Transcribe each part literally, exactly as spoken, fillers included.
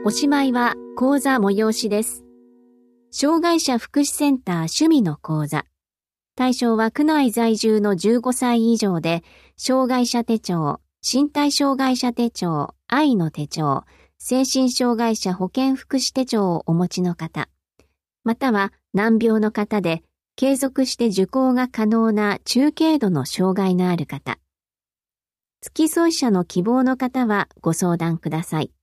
おしまいは講座催しです。障害者福祉センター趣味の講座。対象は区内在住のじゅうごさい以上で、障害者手帳、身体障害者手帳、愛の手帳、精神障害者保健福祉手帳をお持ちの方、または難病の方で継続して受講が可能な中軽度の障害のある方、付き添い者の希望の方はご相談ください。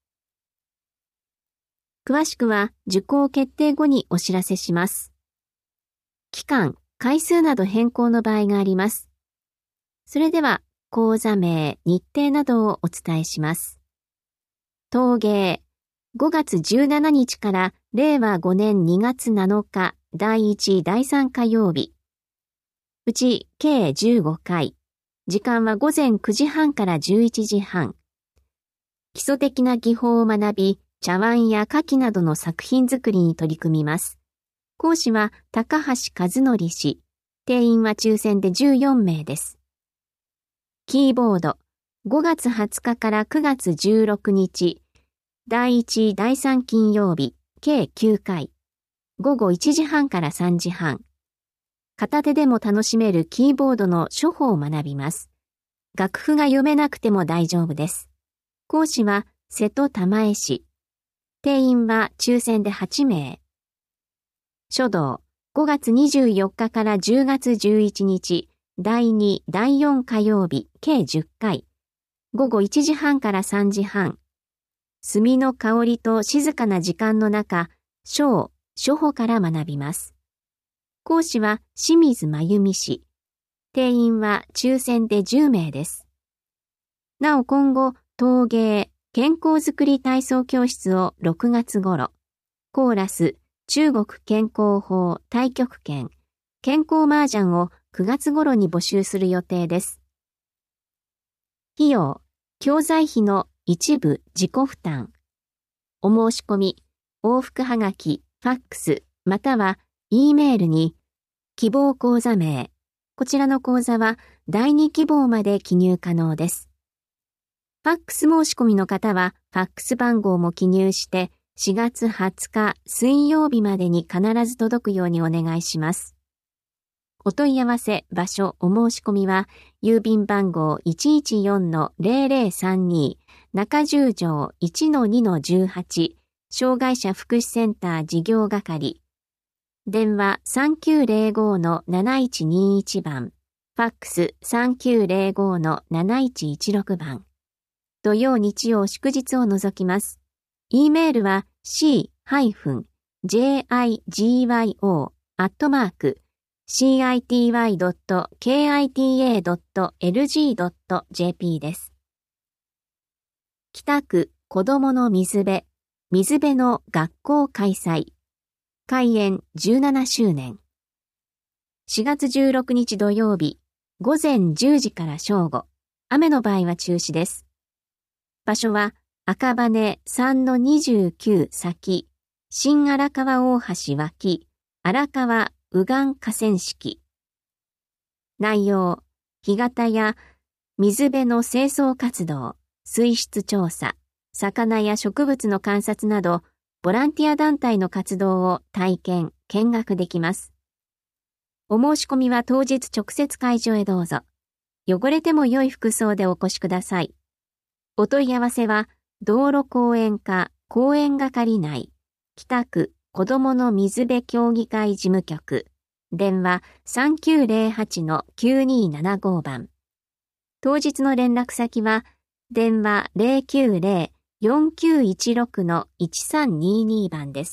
詳しくは受講決定後にお知らせします。期間、回数など変更の場合があります。それでは講座名、日程などをお伝えします。陶芸、ごがつじゅうしちにちかられいわごねんにがつなのかだいいち、だいさん火曜日。うち計じゅうごかい。時間はごぜんくじはんからじゅういちじはん。基礎的な技法を学び、茶碗や花器などの作品作りに取り組みます。講師は高橋和則氏。定員は抽選でじゅうよんめいです。キーボード、ごがつはつかからくがつじゅうろくにち、だいいち、だいさん金曜日、計きゅうかい。ごごいちじはんからさんじはん。片手でも楽しめるキーボードの処方を学びます。楽譜が読めなくても大丈夫です。講師は瀬戸玉江氏。定員は抽選ではちめい。書道、ごがつにじゅうよっかからじゅうがつじゅういちにち、だいに、だいよん火曜日、計じゅっかい。ごごいちじはんからさんじはん。墨の香りと静かな時間の中、書、書法から学びます。講師は清水真由美氏。定員は抽選でじゅうめいです。なお今後、陶芸、健康づくり体操教室をろくがつ頃、コーラス、中国健康法太極拳、健康麻雀をくがつ頃に募集する予定です。費用、教材費の一部自己負担。お申し込み、往復はがき、ファックス、または E メールに、希望講座名。こちらの講座はだいに希望まで記入可能です。ファックス申し込みの方は、ファックス番号も記入して、しがつはつか水曜日までに必ず届くようにお願いします。お問い合わせ、場所、お申し込みは、郵便番号 いちいちよんのぜろぜろさんに 中十条 いちのにのじゅうはち 障害者福祉センター事業係。電話 さんきゅうぜろごのなないちにいち 番。ファックス さんきゅうぜろごのなないちいちろく 番。土曜日曜祝日を除きます。E メールは シージャイジョ アットマーク シーアイティーワイドットケーアイティーエードットエルジードットジェーピー です。北区子どもの水辺、水辺の学校開催。開園じゅうななしゅうねん。しがつじゅうろくにち土曜日、ごぜんじゅうじから正午。雨の場合は中止です。場所は赤羽 さんのにじゅうきゅう 先、新荒川大橋脇、荒川右岸河川敷。内容、干潟や水辺の清掃活動、水質調査、魚や植物の観察など、ボランティア団体の活動を体験、見学できます。お申し込みは当日直接会場へどうぞ。汚れても良い服装でお越しください。お問い合わせは、道路公園課公園係内、北区子どもの水辺協議会事務局、電話 さんきゅうぜろはちのきゅうにーななご 番。当日の連絡先は、電話 ゼロきゅうゼロ よんきゅういちろくのいちさんにーにー 番です。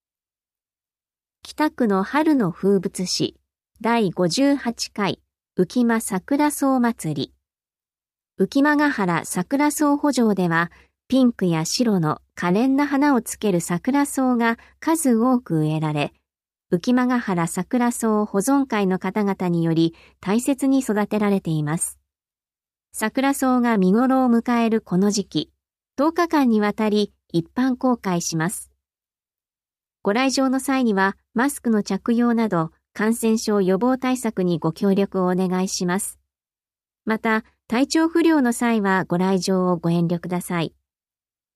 北区の春の風物詩、だいごじゅうはちかい浮間桜草祭り。浮間ヶ原桜草圃場では、ピンクや白の可憐な花をつける桜草が数多く植えられ、浮間ヶ原桜草保存会の方々により大切に育てられています。桜草が見頃を迎えるこの時期、とおかかんにわたり一般公開します。ご来場の際にはマスクの着用など感染症予防対策にご協力をお願いします。また、体調不良の際はご来場をご遠慮ください。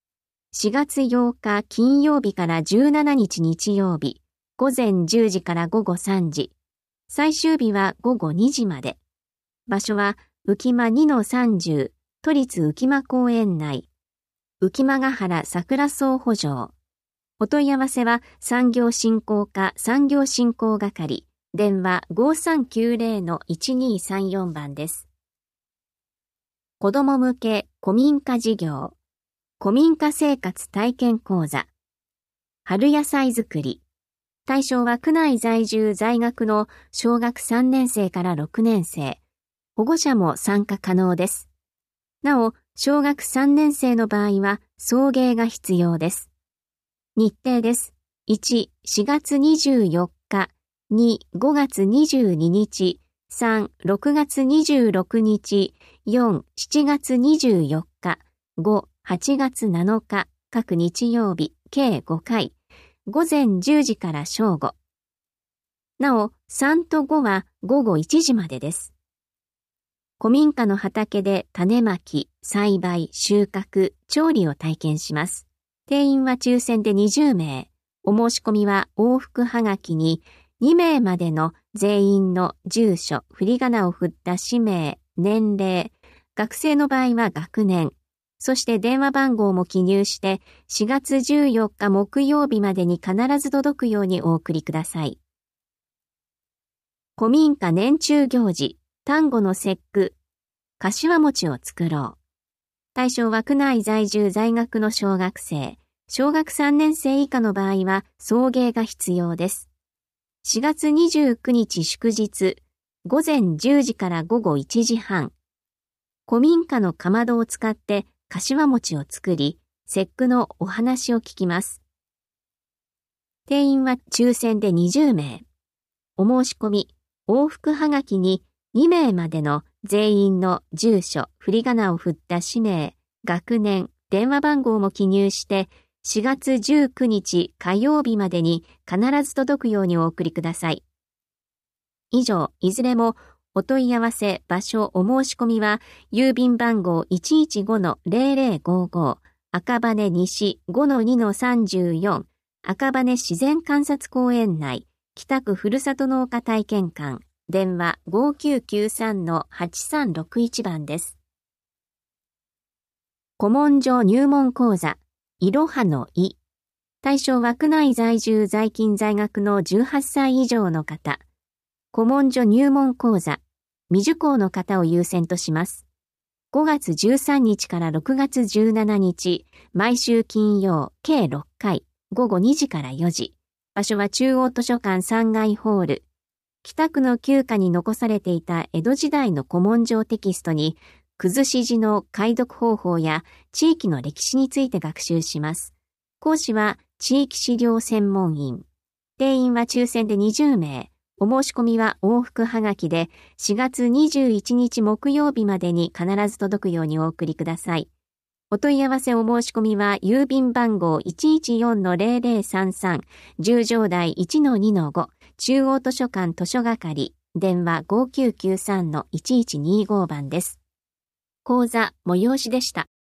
しがつようか金曜日からじゅうしちにち日曜日、午前じゅうじから午後さんじ、最終日は午後にじまで。場所は浮間 にのさんじゅう 都立浮間公園内、浮間ヶ原桜草補助。お問い合わせは産業振興課産業振興係、電話 ごさんきゅうぜろのいちにさんよん 番です。子ども向け古民家事業、古民家生活体験講座、春野菜作り。対象は区内在住在学の小学さんねんせいからろくねんせい、保護者も参加可能です。なお、小学さんねんせいの場合は送迎が必要です。日程です。いち、しがつにじゅうよっか、に、ごがつにじゅうににち、さん、ろくがつにじゅうろくにち、よん、しちがつにじゅうよっか、ご、はちがつなのか、各日曜日、計ごかい、ごぜんじゅうじから正午。なお、さんとごはごごいちじまでです。古民家の畑で種まき、栽培、収穫、調理を体験します。定員は抽選でにじゅうめい。お申し込みは往復はがきににめいまでの全員の住所、振り仮名を振った氏名、年齢、学生の場合は学年、そして電話番号も記入してしがつじゅうよっか木曜日までに必ず届くようにお送りください。古民家年中行事、端午の節句、柏餅を作ろう。対象は区内在住在学の小学生、小学さんねんせい以下の場合は送迎が必要です。しがつにじゅうくにち祝日、ごぜんじゅうじからごごいちじはん。古民家のかまどを使って柏餅を作り、節句のお話を聞きます。定員は抽選でにじゅうめい。お申し込み、往復はがきににめいまでの全員の住所、振り仮名を振った氏名、学年、電話番号も記入してしがつじゅうくにち火曜日までに必ず届くようにお送りください。以上、いずれもお問い合わせ、場所、お申し込みは郵便番号 いちいちごのぜろぜろごご 赤羽西 ごのにのさんじゅうよん 赤羽自然観察公園内北区ふるさと農家体験館電話 ごきゅうきゅうさんのはちさんろくいち 番です。古文書入門講座いろはのい。対象は区内在住在勤在学のじゅうはっさい以上の方。古文書入門講座未受講の方を優先とします。ごがつじゅうさんにちからろくがつじゅうしちにち、毎週金曜計ろっかい、ごごにじからよじ。場所は中央図書館さんがいホール。北区の旧家に残されていた江戸時代の古文書テキストに、崩し字の解読方法や地域の歴史について学習します。講師は地域資料専門員。定員は抽選でにじゅうめい。お申し込みは往復はがきでしがつにじゅういちにち木曜日までに必ず届くようにお送りください。お問い合わせお申し込みは郵便番号 いちいちよんのぜろぜろさんさん 十条台 いちのにのご 中央図書館図書係電話 ごきゅうきゅうさんのいちいちにご 番です。講座催しでした。